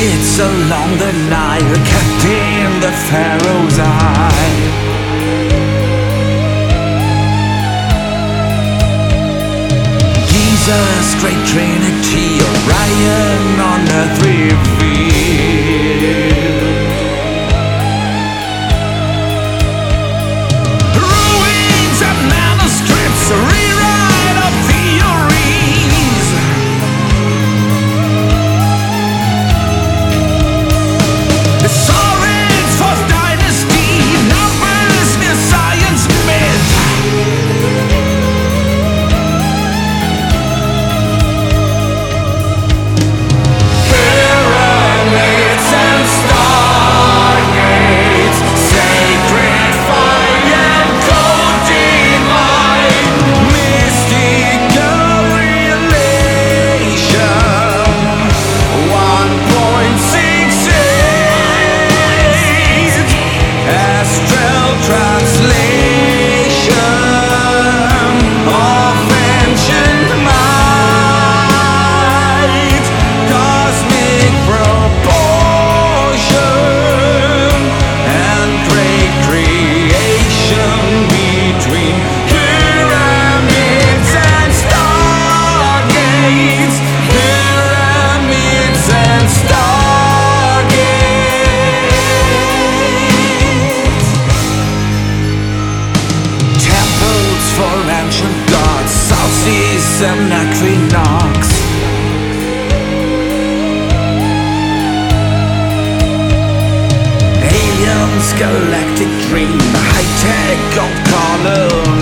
It's along the Nile, kept in the Pharaoh's eye. Giza's great trinity, Orion on earth revealed. Ruins and manuscripts, a rewrite of theories. The Saurians, fourth dynasty, numbers near science myth. Pyramids and stargates, sacred fire and coding light, mystical relation, 1.68 astral translation of ancient might, cosmic proportion and great creation between pyramids and stargates, pyramids and stargates. Temples for ancient gods, solstice and equinox. Aliens, galactic dream, high-tech gold column.